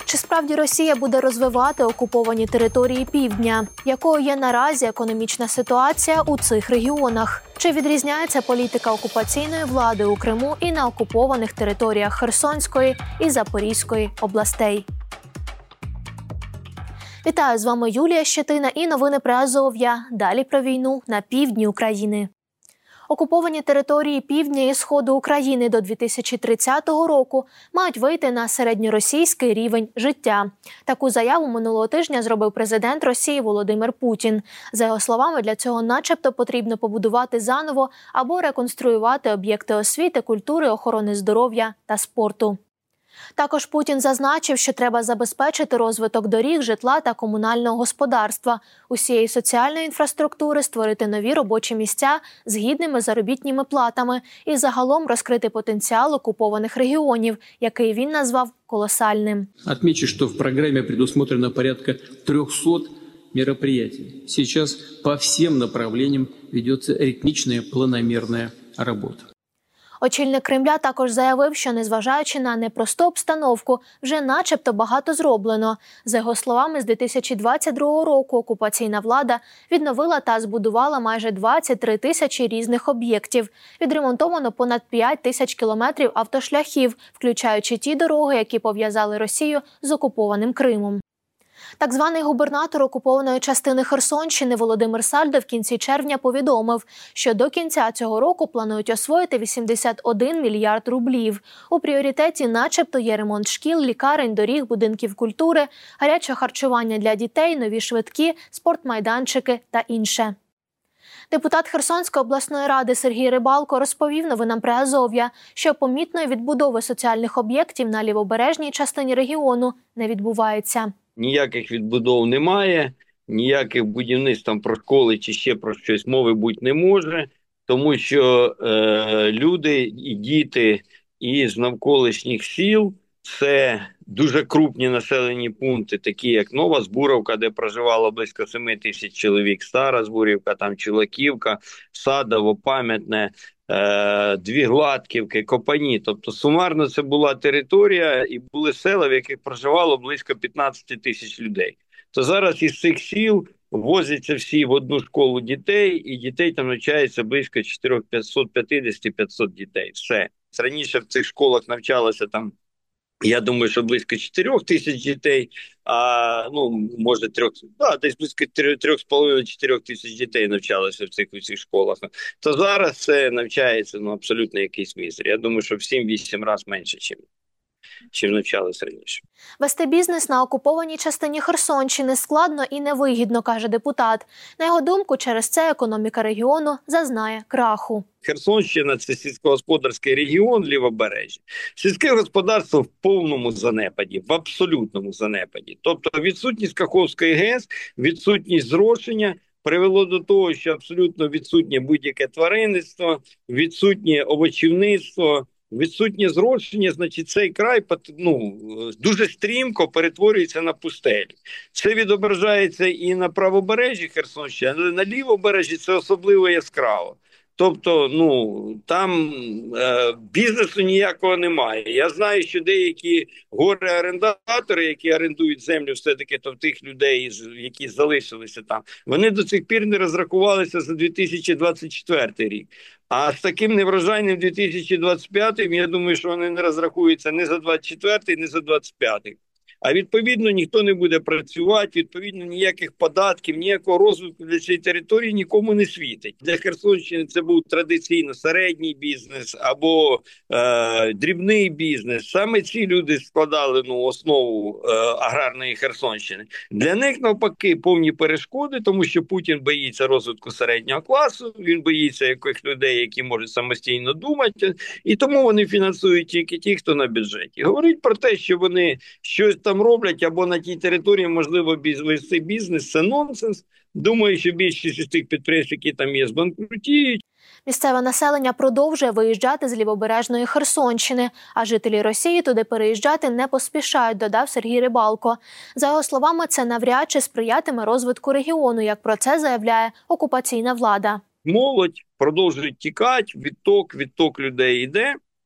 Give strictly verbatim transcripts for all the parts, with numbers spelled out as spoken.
Чи справді Росія буде розвивати окуповані території Півдня? Якою є наразі економічна ситуація у цих регіонах? Чи відрізняється політика окупаційної влади у Криму і на окупованих територіях Херсонської і Запорізької областей? Вітаю, з вами Юлія Щетина і новини Приазов'я. Далі про війну на півдні України. Окуповані території півдня і сходу України до дві тисячі тридцятого року мають вийти на середньоросійський рівень життя. Таку заяву минулого тижня зробив президент Росії Володимир Путін. За його словами, для цього начебто потрібно побудувати заново або реконструювати об'єкти освіти, культури, охорони здоров'я та спорту. Також Путін зазначив, що треба забезпечити розвиток доріг, житла та комунального господарства, усієї соціальної інфраструктури, створити нові робочі місця з гідними заробітними платами і загалом розкрити потенціал окупованих регіонів, який він назвав колосальним. Отмечу, що в програмі предусмотрено порядка трьохсот мероприятий. Сейчас по всем направлениям ведется ритмичная планомерная работа. Очільник Кремля також заявив, що незважаючи на непросту обстановку, вже начебто багато зроблено. За його словами, з дві тисячі двадцять другого року окупаційна влада відновила та збудувала майже двадцять три тисячі різних об'єктів. Відремонтовано понад п'ять тисяч кілометрів автошляхів, включаючи ті дороги, які пов'язали Росію з окупованим Кримом. Так званий губернатор окупованої частини Херсонщини Володимир Сальдо в кінці червня повідомив, що до кінця цього року планують освоїти вісімдесят один мільярд рублів. У пріоритеті начебто є ремонт шкіл, лікарень, доріг, будинків культури, гаряче харчування для дітей, нові швидкі, спортмайданчики та інше. Депутат Херсонської обласної ради Сергій Рибалко розповів новинам Приазов'я, що помітної відбудови соціальних об'єктів на лівобережній частині регіону не відбувається. Ніяких відбудов немає, ніяких будівництв там про школи чи ще про щось мови бути не може, тому що е, люди і діти із навколишніх сіл – це дуже крупні населені пункти, такі як Нова Збуровка, де проживало близько семи тисяч чоловік, Стара Збурівка, там Чулаківка, Садово, Пам'ятне, е, Дві Гладківки, Копані. Тобто сумарно це була територія і були села, в яких проживало близько п'ятнадцять тисяч людей. То зараз із цих сіл возяться всі в одну школу дітей, і дітей там навчається близько чотириста п'ятдесят - п'ятсот дітей. Все. Раніше в цих школах навчалося там, я думаю, що близько чотирьох тисяч дітей, а, ну, може, трьох, да, десь близько трьох з половиною - чотирьох тисяч дітей навчалося в цих усіх школах. То зараз це навчається, ну, абсолютно якийсь мізер. Я думаю, що в сім-вісім разів менше, чим, чим навчалося раніше. Вести бізнес на окупованій частині Херсонщини складно і невигідно, каже депутат. На його думку, через це економіка регіону зазнає краху. Херсонщина – це сільськогосподарський регіон лівобережжя. Сільське господарство в повному занепаді, в абсолютному занепаді. Тобто відсутність Каховської ГЕС, відсутність зрошення привело до того, що абсолютно відсутнє будь-яке тваринництво, відсутнє овочівництво, відсутнє зрошення, значить цей край, ну, дуже стрімко перетворюється на пустелю. Це відображається і на правобережжі Херсонщини, але на лівобережжі це особливо яскраво. Тобто, ну, там е, бізнесу ніякого немає. Я знаю, що деякі горе-орендатори, які орендують землю все-таки то в тих людей, які залишилися там, вони до цих пір не розрахувалися за дві тисячі двадцять четвертий рік. А з таким неврожайним дві тисячі двадцять п'ятим, я думаю, що вони не розрахуються ні за двадцять четвертий, ні за двадцять п'ятий. А відповідно ніхто не буде працювати, відповідно ніяких податків, ніякого розвитку для цієї території нікому не світить. Для Херсонщини це був традиційно середній бізнес або е, дрібний бізнес. Саме ці люди складали, ну, основу е, аграрної Херсонщини. Для них навпаки повні перешкоди, тому що Путін боїться розвитку середнього класу, він боїться якихось людей, які можуть самостійно думати, і тому вони фінансують тільки ті, хто на бюджеті. Говорить про те, що вони щось там роблять або на тій території можливо вести бізнес, це нонсенс. Думаю, що більшість з тих підприємств, які там є, збанкрутіють. Місцеве населення продовжує виїжджати з лівобережної Херсонщини, а жителі Росії туди переїжджати не поспішають, додав Сергій Рибалко. За його словами, це навряд чи сприятиме розвитку регіону, як про це заявляє окупаційна влада. Молодь продовжує тікати, відток, відток людей йде.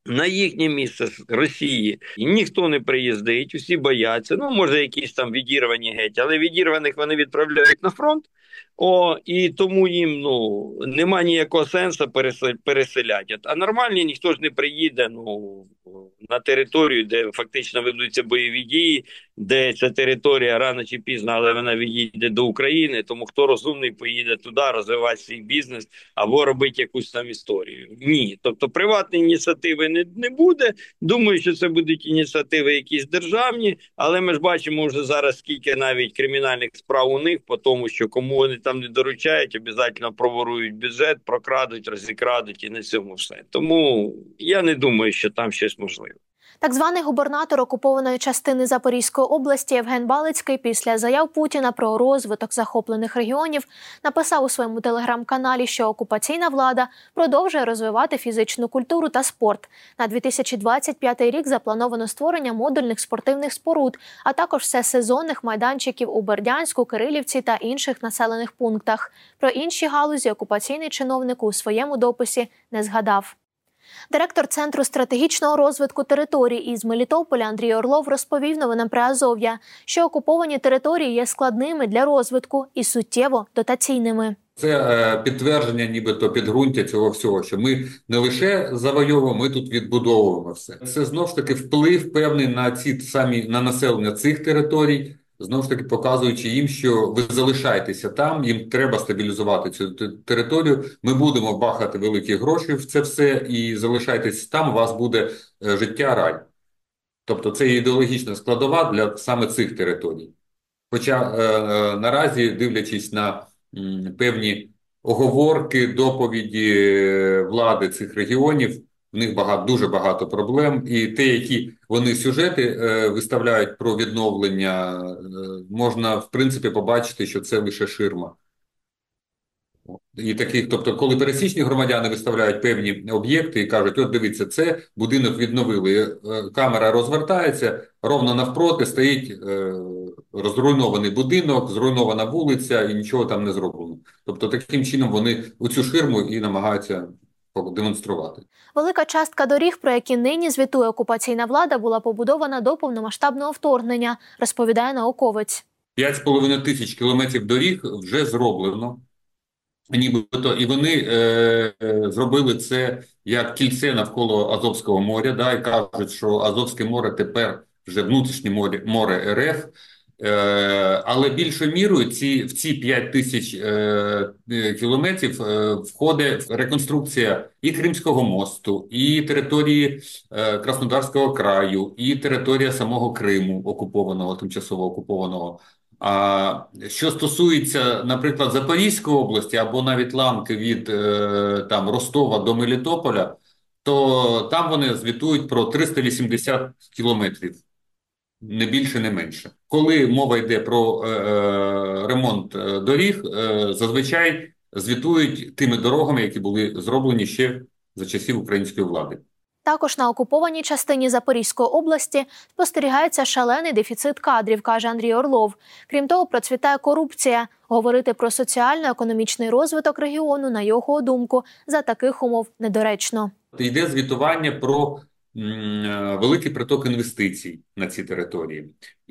На їхнє місце з Росії і ніхто не приїздить, усі бояться. Ну, може, якісь там відірвані геть, але відірваних вони відправляють на фронт. О, і тому їм ну нема ніякого сенсу переселяти. А нормальні ніхто ж не приїде ну на територію, де фактично ведуться бойові дії, де ця територія рано чи пізно, але вона відійде до України. Тому хто розумний поїде туди, розвивати свій бізнес або робити якусь там історію. Ні, тобто приватної ініціативи не, не буде. Думаю, що це будуть ініціативи якісь державні, але ми ж бачимо вже зараз, скільки навіть кримінальних справ у них, по тому, що кому вони там не доручають, обов'язково проворують бюджет, прокрадуть, розікрадуть і на цьому все. Тому я не думаю, що там щось можливе. Так званий губернатор окупованої частини Запорізької області Євген Балицький після заяв Путіна про розвиток захоплених регіонів написав у своєму телеграм-каналі, що окупаційна влада продовжує розвивати фізичну культуру та спорт. На дві тисячі двадцять п'ятий рік заплановано створення модульних спортивних споруд, а також всесезонних майданчиків у Бердянську, Кирилівці та інших населених пунктах. Про інші галузі окупаційний чиновник у своєму дописі не згадав. Директор Центру стратегічного розвитку територій із Мелітополя Андрій Орлов розповів новинам Приазов'я, що окуповані території є складними для розвитку і суттєво дотаційними. Це е, підтвердження нібито підґрунтя цього всього, що ми не лише завойовуємо, ми тут відбудовуємо все. Це знову ж таки вплив певний на ці самі на населення цих територій, знову ж таки показуючи їм, що ви залишаєтеся там, їм треба стабілізувати цю територію, ми будемо бахати великі гроші в це все і залишайтесь там, у вас буде е, життя рай. Тобто це ідеологічна складова для саме цих територій. Хоча е, е, наразі, дивлячись на м, певні оговорки, доповіді влади цих регіонів, в них багато, дуже багато проблем. І те, які вони сюжети е, виставляють про відновлення, е, можна, в принципі, побачити, що це лише ширма. І таких, тобто, коли пересічні громадяни виставляють певні об'єкти і кажуть, от дивіться, це будинок відновили, камера розвертається, ровно навпроти стоїть е, розруйнований будинок, зруйнована вулиця і нічого там не зроблено. Тобто, таким чином вони оцю ширму і намагаються демонструвати. Велика частка доріг, про які нині звітує окупаційна влада, була побудована до повномасштабного вторгнення, розповідає науковець. п'ять з половиною тисяч кілометрів доріг вже зроблено. Нібито, і вони е, е, зробили це як кільце навколо Азовського моря, да, і кажуть, що Азовське море тепер вже внутрішнє море, море РФ, е, але більшою мірою ці, в ці п'ять тисяч е, кілометрів е, входить реконструкція і Кримського мосту, і території е, Краснодарського краю, і територія самого Криму, окупованого, тимчасово окупованого. А що стосується, наприклад, Запорізької області або навіть ланки від е, там Ростова до Мелітополя, то там вони звітують про триста вісімдесят кілометрів, не більше, не менше. Коли мова йде про е, ремонт доріг, е, зазвичай звітують тими дорогами, які були зроблені ще за часів української влади. Також на окупованій частині Запорізької області спостерігається шалений дефіцит кадрів, каже Андрій Орлов. Крім того, процвітає корупція. Говорити про соціально-економічний розвиток регіону, на його думку, за таких умов недоречно. Йде звітування про м, великий приток інвестицій на ці території.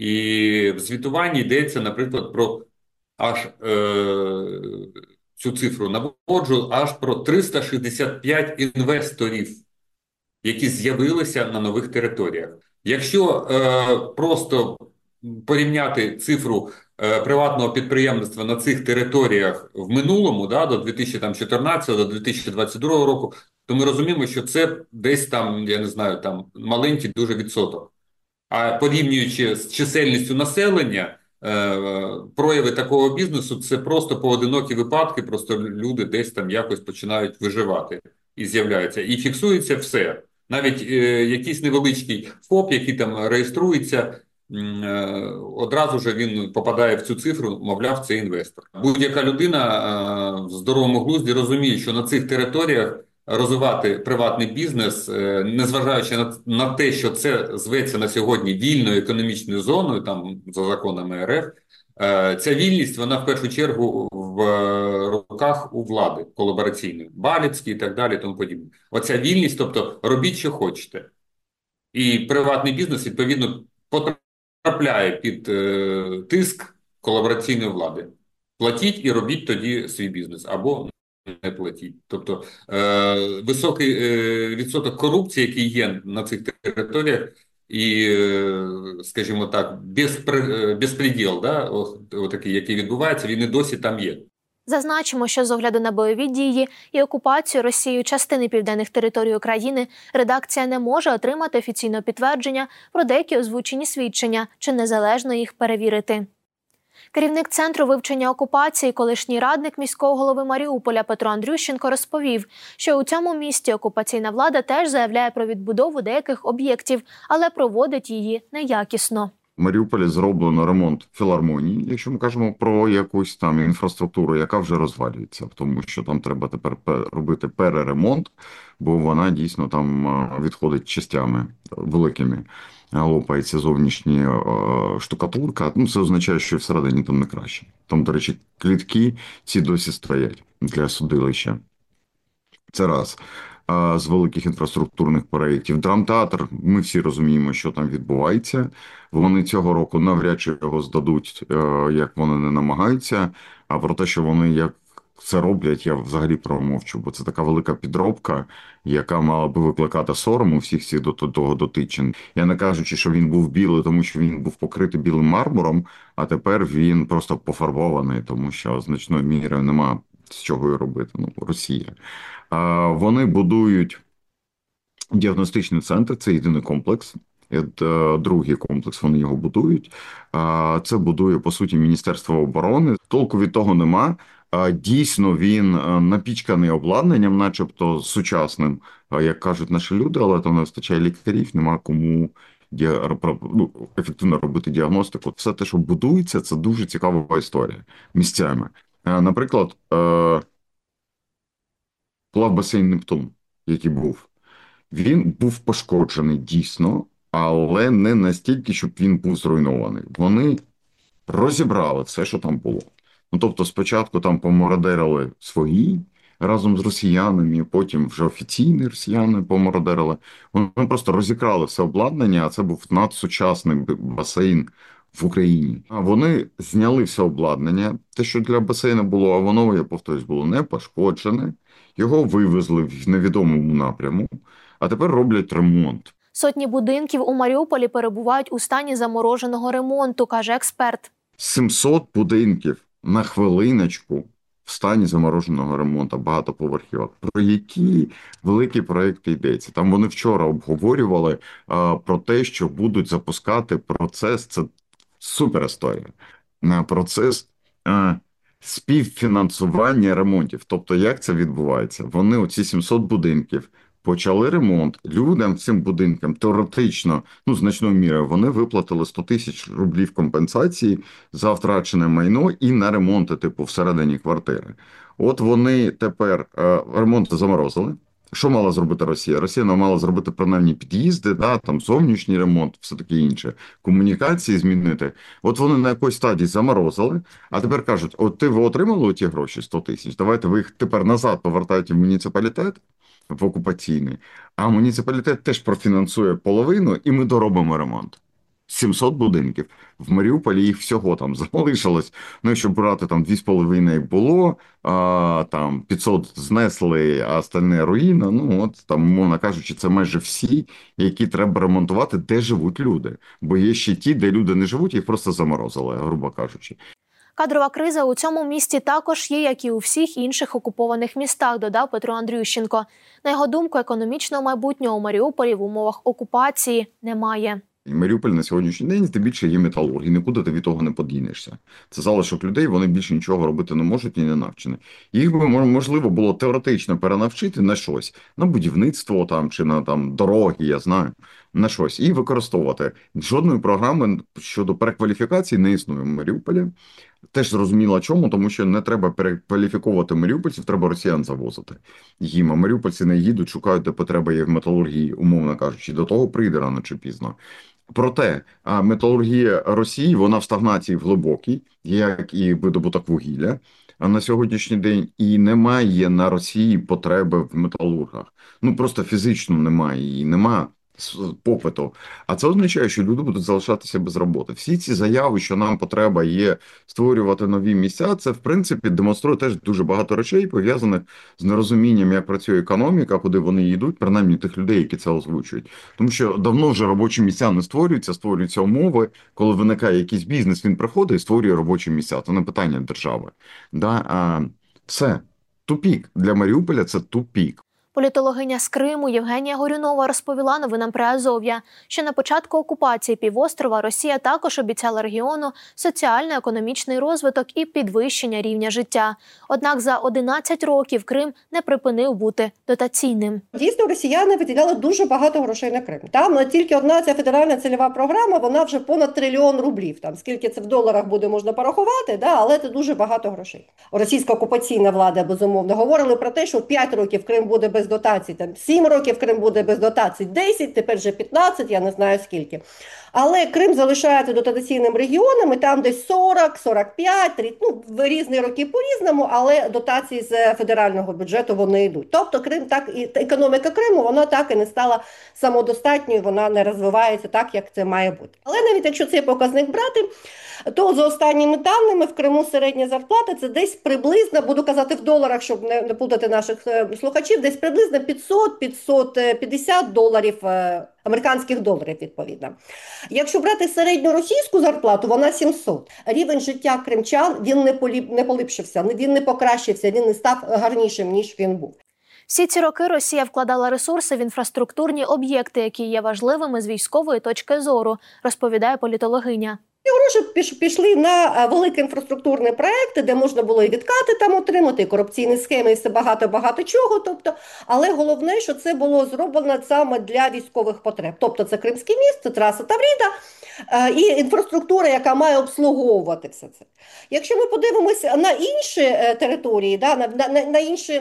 І в звітуванні йдеться, наприклад, про аж е, цю цифру наводжу, аж про триста шістдесят п'ять інвесторів, які з'явилися на нових територіях. Якщо е, просто порівняти цифру е, приватного підприємництва на цих територіях в минулому, да, до дві тисячі чотирнадцятого, до дві тисячі двадцять другого року, то ми розуміємо, що це десь там, я не знаю, там маленький дуже відсоток. А порівнюючи з чисельністю населення, е, прояви такого бізнесу – це просто поодинокі випадки, просто люди десь там якось починають виживати і з'являються. І фіксується все. Навіть е, якийсь невеличкий ФОП, який там реєструється, е, одразу ж він попадає в цю цифру, мовляв, це інвестор. Будь-яка людина е, в здоровому глузді розуміє, що на цих територіях розвивати приватний бізнес, е, незважаючи на, на те, що це зветься на сьогодні вільною економічною зоною, там за законами РФ, е, ця вільність, вона в першу чергу в е, руках у влади колабораційної, Балицький і так далі, тому подібне. Оця вільність, тобто робіть, що хочете. І приватний бізнес, відповідно, потрапляє під е, тиск колабораційної влади. Платіть і робіть тоді свій бізнес, або не платіть. Тобто е, високий е, відсоток корупції, який є на цих територіях, і, е, скажімо так, безпри, безпреділ, да, отакий, який відбувається, він і досі там є. Зазначимо, що з огляду на бойові дії і окупацію Росією частини південних територій України редакція не може отримати офіційного підтвердження про деякі озвучені свідчення чи незалежно їх перевірити. Керівник Центру вивчення окупації, колишній радник міського голови Маріуполя Петро Андрющенко розповів, що у цьому місті окупаційна влада теж заявляє про відбудову деяких об'єктів, але проводить її неякісно. В Маріуполі зроблено ремонт філармонії, якщо ми кажемо про якусь там інфраструктуру, яка вже розвалюється, тому що там треба тепер робити переремонт, бо вона дійсно там відходить частями великими, лопається зовнішня штукатурка. Ну, це означає, що всередині там не краще. Там, до речі, клітки ці досі стоять для судилища. Це раз. З великих інфраструктурних проєктів. Драмтеатр, ми всі розуміємо, що там відбувається. Вони цього року навряд чи його здадуть, як вони не намагаються. А про те, що вони як це роблять, я взагалі промовчу. Бо це така велика підробка, яка мала би викликати сором у всіх всіх до того дотичень. Я не кажучи, що він був білий, тому що він був покритий білим мармуром, а тепер він просто пофарбований, тому що значною мірою нема з чого і робити. Ну, Росія. Вони будують діагностичний центр, це єдиний комплекс. Другий комплекс, вони його будують. Це будує, по суті, Міністерство оборони. Толку від того нема. Дійсно, він напічканий обладнанням, начебто сучасним, як кажуть наші люди, але там не вистачає лікарів, нема кому ну, ефективно робити діагностику. Все те, що будується, це дуже цікава історія місцями. Наприклад, плавбасейн Нептун, який був, він був пошкоджений дійсно, але не настільки, щоб він був зруйнований. Вони розібрали все, що там було. Ну, тобто спочатку там помародерили свої разом з росіянами, потім вже офіційні росіяни помародерили. Вони просто розікрали все обладнання, а це був надсучасний басейн в Україні. А вони зняли все обладнання, те, що для басейну було, а воно, я повторюсь, було не пошкоджене. Його вивезли в невідомому напряму, а тепер роблять ремонт. Сотні будинків у Маріуполі перебувають у стані замороженого ремонту, каже експерт. сімсот будинків на хвилиночку в стані замороженого ремонту, багатоповерхівок. Про які великі проекти йдеться? Там вони вчора обговорювали а, про те, що будуть запускати процес, це супер історія, процес а, співфінансування ремонтів. Тобто, як це відбувається? Вони, оці сімсот будинків, почали ремонт. Людям, цим будинкам, теоретично, ну, значною мірою, вони виплатили сто тисяч рублів компенсації за втрачене майно і на ремонти, типу, всередині квартири. От вони тепер е, ремонт заморозили. Що мала зробити Росія? Росія мала зробити принаймні під'їзди, да, там зовнішній ремонт, все таке інше, комунікації змінити. От вони на якоїсь стадії заморозили, а тепер кажуть, от ти ви отримали ті гроші, сто тисяч, давайте ви їх тепер назад повертаєте в муніципалітет, в окупаційний, а муніципалітет теж профінансує половину, і ми доробимо ремонт. сімсот будинків. В Маріуполі їх всього там залишилось. Ну, якщо брати там дві з половиною було, а, там п'ятсот знесли, а остальне руїна, ну, от там, мовно кажучи, це майже всі, які треба ремонтувати, де живуть люди. Бо є ще ті, де люди не живуть, їх просто заморозили, грубо кажучи. Кадрова криза у цьому місті також є, як і у всіх інших окупованих містах, додав Петро Андрющенко. На його думку, економічного майбутнього у Маріуполі в умовах окупації немає. Маріуполь на сьогоднішній день здебільшого є металург, і нікуди ти від того не подінешся. Це залишок людей, вони більше нічого робити не можуть і не навчені. Їх би, можливо, було теоретично перенавчити на щось, на будівництво там, чи на там, дороги, я знаю, на щось, і використовувати. Жодної програми щодо перекваліфікації не існує в Маріуполі. Теж зрозуміло чому, тому що не треба перекваліфіковувати маріупольців, треба росіян завозити їм. А маріупольці не їдуть, шукають, де потреба є в металургії, умовно кажучи, до того прийде рано чи пізно. Проте металургія Росії, вона в стагнації глибокій, як і видобуток вугілля. на сьогоднішній день і немає на Росії потреби в металургах. Ну просто фізично немає її, немає попиту. А це означає, що люди будуть залишатися без роботи. Всі ці заяви, що нам потреба є створювати нові місця, це в принципі демонструє теж дуже багато речей, пов'язаних з нерозумінням, як працює економіка, куди вони йдуть, принаймні тих людей, які це озвучують. Тому що давно вже робочі місця не створюються, створюються умови, коли виникає якийсь бізнес, він приходить і створює робочі місця. Це не питання держави. Да? А все. Тупік. Для Маріуполя це тупік. Політологиня з Криму Євгенія Горюнова розповіла новинам Приазов'я, що на початку окупації півострова Росія також обіцяла регіону соціально-економічний розвиток і підвищення рівня життя. Однак за одинадцять років Крим не припинив бути дотаційним. Дійсно, росіяни виділяли дуже багато грошей на Крим. Там тільки одна ця федеральна цільова програма, вона вже понад трильйон рублів. Там скільки це в доларах буде, можна порахувати, да, але це дуже багато грошей. Російська окупаційна влада, безумовно, говорили про те, що п'ять років Крим буде без дотацій, там сім років Крим буде без дотацій, десять, тепер вже п'ятнадцять, я не знаю скільки. Але Крим залишається дотаційним регіоном, і там десь сорок, сорок п'ять, тридцять, ну, в різні роки по-різному, але дотації з федерального бюджету вони йдуть. Тобто Крим так і економіка Криму, вона так і не стала самодостатньою, вона не розвивається так, як це має бути. Але навіть якщо цей показник брати, то за останніми даними в Криму середня зарплата це десь приблизно, буду казати в доларах, щоб не, не плутати наших слухачів, десь приблизно п'ятсот - п'ятсот п'ятдесят доларів, американських доларів відповідно. Якщо брати середню російську зарплату, вона сімсот. Рівень життя кримчан, він не, поліп, не поліпшився, він не покращився, він не став гарнішим, ніж він був. Всі ці роки Росія вкладала ресурси в інфраструктурні об'єкти, які є важливими з військової точки зору, розповідає політологиня. І гроші пішли на великі інфраструктурні проекти, де можна було і відкати там отримати, і корупційні схеми, і все багато-багато чого. Тобто, але головне, що це було зроблено саме для військових потреб. Тобто це Кримський міст, це траса Тавріда і інфраструктура, яка має обслуговувати все це. Якщо ми подивимося на інші території, да, на, на, на інші...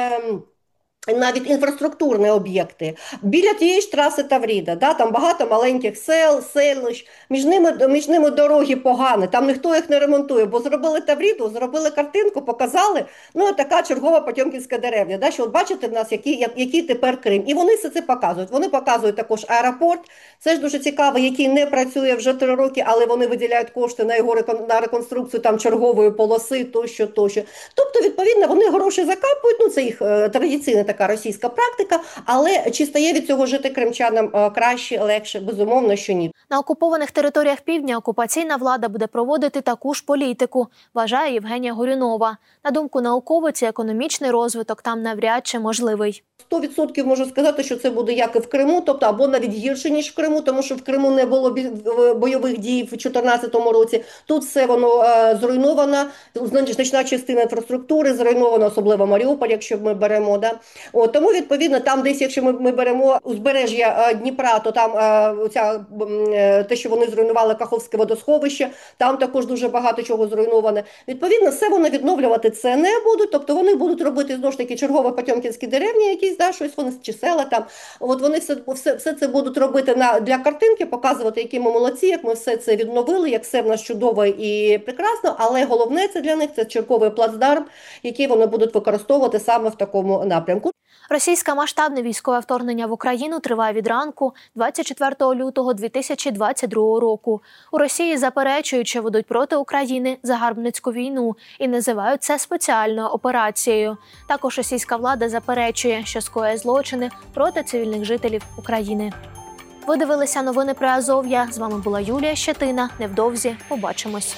навіть інфраструктурні об'єкти. Біля тієї ж траси Тавріда, да, там багато маленьких сел, селищ, між ними, між ними дороги погані, там ніхто їх не ремонтує, бо зробили Тавріду, зробили картинку, показали, ну така чергова Потьомкінська деревня, да, що от бачите в нас, який, який тепер Крим. І вони все це показують. Вони показують також аеропорт, це ж дуже цікаво, який не працює вже три роки, але вони виділяють кошти на його на реконструкцію там чергової полоси, тощо, тощо. Тобто, відповідно, вони гроші закапують, ну це їх е, традиційна така така російська практика, але чи стає від цього жити кримчанам краще, легше? Безумовно, що ні. На окупованих територіях півдня окупаційна влада буде проводити таку ж політику, вважає Євгенія Горюнова. На думку науковиці, економічний розвиток там навряд чи можливий. сто відсотків можу сказати, що це буде як і в Криму, тобто або навіть гірше, ніж в Криму, тому що в Криму не було бойових дій в дві тисячі чотирнадцятому році. Тут все воно е, зруйновано, значна частина інфраструктури зруйнована, особливо Маріуполь, якщо ми беремо. Да? От, тому, відповідно, там десь, якщо ми, ми беремо узбережжя е, Дніпра, то там е, ця, е, те, що вони зруйнували Каховське водосховище, там також дуже багато чого зруйноване. Відповідно, все вони відновлювати це не будуть, тобто вони будуть робити, знову ж таки, чергові потьомкінські деревні, якісь, да, щось вони чи села там. От вони все, все, все це будуть робити на, для картинки, показувати, які ми молодці, як ми все це відновили, як все в нас чудово і прекрасно, але головне це для них, це черговий плацдарм, який вони будуть використовувати саме в такому напрямку. Російське масштабне військове вторгнення в Україну триває від ранку двадцять четвертого лютого дві тисячі двадцять другого року. У Росії заперечують, що ведуть проти України загарбницьку війну і називають це спеціальною операцією. Також російська влада заперечує, що скоює злочини проти цивільних жителів України. Ви дивилися новини Приазов'я. З вами була Юлія Щетина. Невдовзі побачимось.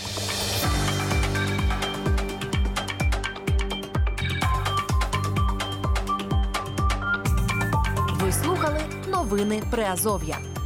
Ви слухали новини Приазов'я.